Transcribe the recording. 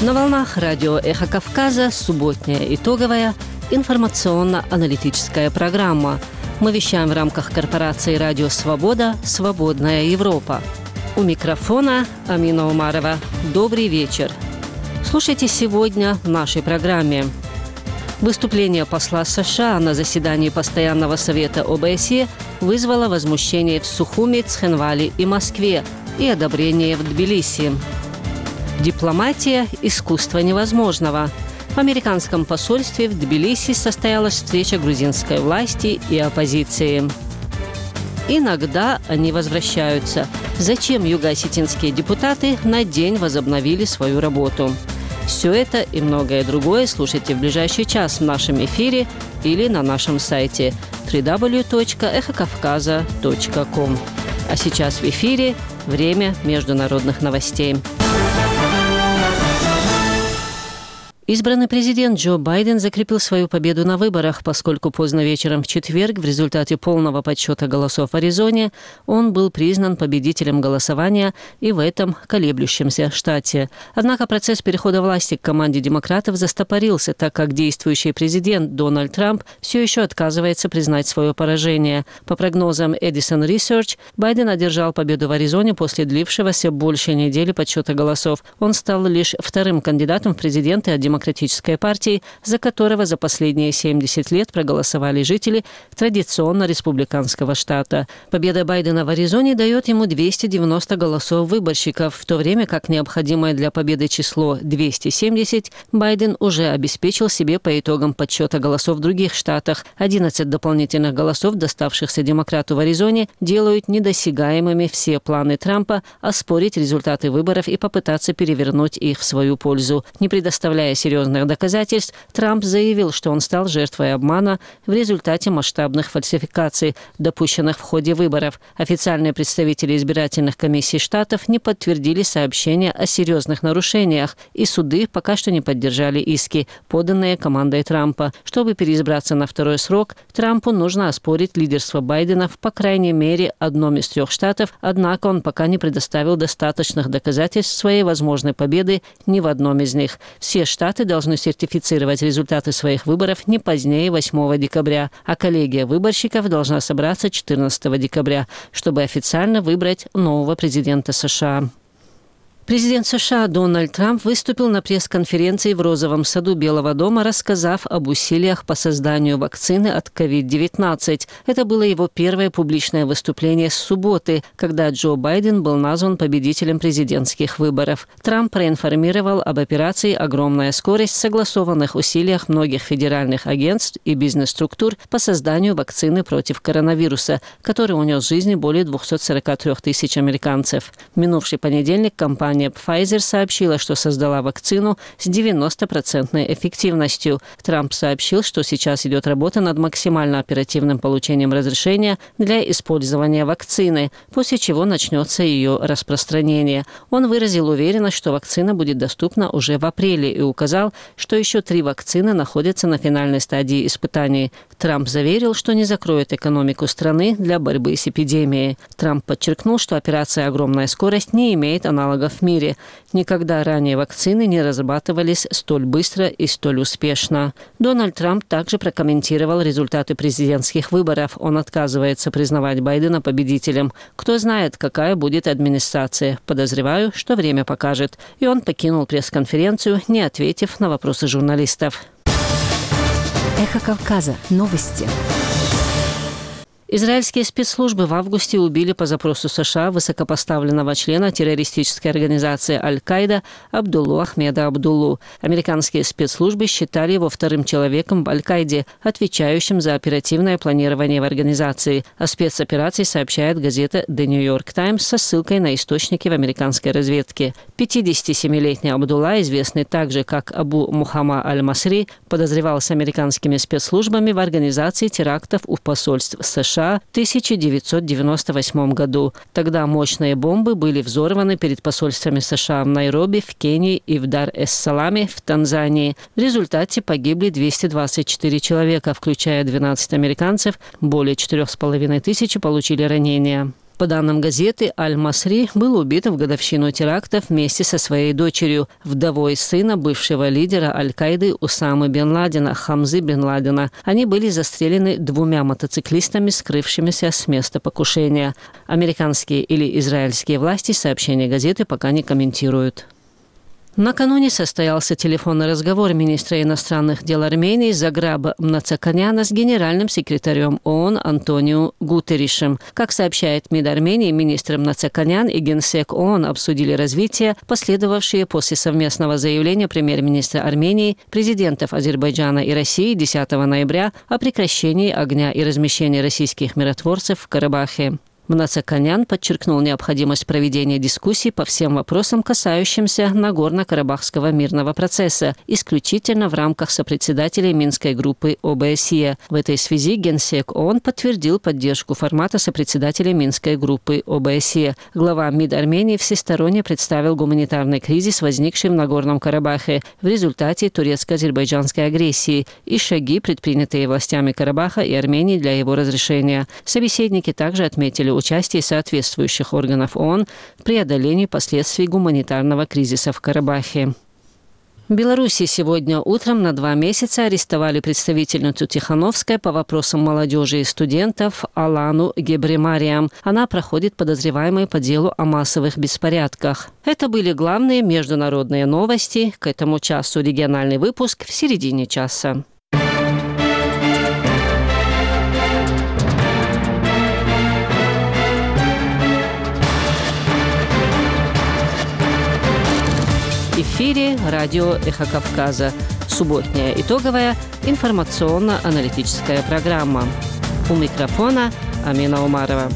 На волнах радио «Эхо Кавказа» субботняя итоговая информационно-аналитическая программа. Мы вещаем в рамках корпорации «Радио Свобода. Свободная Европа». У микрофона Амина Умарова. Добрый вечер. Слушайте сегодня в нашей программе. Выступление посла США на заседании Постоянного совета ОБСЕ вызвало возмущение в Сухуми, Цхинвале и Москве и одобрение в Тбилиси. Дипломатия – искусство невозможного. В американском посольстве в Тбилиси состоялась встреча грузинской власти и оппозиции. Иногда они возвращаются. Зачем юго-осетинские депутаты на день возобновили свою работу? Все это и многое другое слушайте в ближайший час в нашем эфире или на нашем сайте www.эхокавказа.ком. А сейчас в эфире время международных новостей. Избранный президент Джо Байден закрепил свою победу на выборах, поскольку поздно вечером в четверг в результате полного подсчета голосов в Аризоне он был признан победителем голосования и в этом колеблющемся штате. Однако процесс перехода власти к команде демократов застопорился, так как действующий президент Дональд Трамп все еще отказывается признать свое поражение. По прогнозам Edison Research, Байден одержал победу в Аризоне после длившегося больше недели подсчета голосов. Он стал лишь вторым кандидатом в президенты от Демократической партии, за которого за последние 70 лет проголосовали жители традиционно республиканского штата. Победа Байдена в Аризоне дает ему 290 голосов выборщиков, в то время как необходимое для победы число 270 Байден уже обеспечил себе по итогам подсчета голосов в других штатах. 11 дополнительных голосов, доставшихся демократу в Аризоне, делают недосягаемыми все планы Трампа оспорить результаты выборов и попытаться перевернуть их в свою пользу. Не предоставляя серьезных доказательств, Трамп заявил, что он стал жертвой обмана в результате масштабных фальсификаций, допущенных в ходе выборов. Официальные представители избирательных комиссий штатов не подтвердили сообщения о серьезных нарушениях, и суды пока что не поддержали иски, поданные командой Трампа. Чтобы переизбраться на второй срок, Трампу нужно оспорить лидерство Байдена в, по крайней мере, одном из 3 штатов, однако он пока не предоставил достаточных доказательств своей возможной победы ни в одном из них. Все штаты должны сертифицировать результаты своих выборов не позднее 8 декабря, а коллегия выборщиков должна собраться 14 декабря, чтобы официально выбрать нового президента США. Президент США Дональд Трамп выступил на пресс-конференции в Розовом саду Белого дома, рассказав об усилиях по созданию вакцины от COVID-19. Это было его первое публичное выступление с субботы, когда Джо Байден был назван победителем президентских выборов. Трамп проинформировал об операции «Огромная скорость», согласованных усилиях многих федеральных агентств и бизнес-структур по созданию вакцины против коронавируса, который унес жизни более 243 тысяч американцев. В минувший понедельник компания Pfizer сообщила, что создала вакцину с 90% эффективностью. Трамп сообщил, что сейчас идет работа над максимально оперативным получением разрешения для использования вакцины, после чего начнется ее распространение. Он выразил уверенность, что вакцина будет доступна уже в апреле и указал, что еще 3 вакцины находятся на финальной стадии испытаний. Трамп заверил, что не закроет экономику страны для борьбы с эпидемией. Трамп подчеркнул, что операция «Огромная скорость» не имеет аналогов в мире. Никогда ранее вакцины не разрабатывались столь быстро и столь успешно. Дональд Трамп также прокомментировал результаты президентских выборов. Он отказывается признавать Байдена победителем. Кто знает, какая будет администрация. Подозреваю, что время покажет. И он покинул пресс-конференцию, не ответив на вопросы журналистов. Эхо Кавказа. Новости. Израильские спецслужбы в августе убили по запросу США высокопоставленного члена террористической организации Аль-Каида Абдуллу Ахмеда Абдуллу. Американские спецслужбы считали его вторым человеком в Аль-Каиде, отвечающим за оперативное планирование в организации. О спецоперации сообщает газета The New York Times со ссылкой на источники в американской разведке. 57-летний Абдулла, известный также как Абу Мухамма Аль-Масри, подозревался американскими спецслужбами в организации терактов у посольств США в 1998 году. Тогда мощные бомбы были взорваны перед посольствами США в Найроби, в Кении и в Дар-эс-Саламе в Танзании. В результате погибли 224 человека, включая 12 американцев, более 4500 получили ранения. По данным газеты, Аль-Масри был убит в годовщину терактов вместе со своей дочерью, вдовой сына бывшего лидера Аль-Каиды Усамы бен Ладена, Хамзы бен Ладена. Они были застрелены 2 мотоциклистами, скрывшимися с места покушения. Американские или израильские власти сообщения газеты пока не комментируют. Накануне состоялся телефонный разговор министра иностранных дел Армении Заграба Мнацаканяна с генеральным секретарем ООН Антонио Гутерришем. Как сообщает МИД Армении, министр Мнацаканян и генсек ООН обсудили развитие, последовавшие после совместного заявления премьер-министра Армении, президентов Азербайджана и России 10 ноября о прекращении огня и размещении российских миротворцев в Карабахе. Мнацаканян подчеркнул необходимость проведения дискуссий по всем вопросам, касающимся Нагорно-Карабахского мирного процесса, исключительно в рамках сопредседателей Минской группы ОБСЕ. В этой связи генсек ООН подтвердил поддержку формата сопредседателей Минской группы ОБСЕ. Глава МИД Армении всесторонне представил гуманитарный кризис, возникший в Нагорном Карабахе в результате турецко-азербайджанской агрессии, и шаги, предпринятые властями Карабаха и Армении для его разрешения. Собеседники также отметили участие соответствующих органов ООН в преодолении последствий гуманитарного кризиса в Карабахе. В Беларуси сегодня утром на 2 месяца арестовали представительницу Тихановской по вопросам молодежи и студентов Алану Гебремариам. Она проходит подозреваемой по делу о массовых беспорядках. Это были главные международные новости. К этому часу региональный выпуск в середине часа. В эфире радио «Эхо Кавказа». Субботняя итоговая информационно-аналитическая программа. У микрофона Амина Умарова.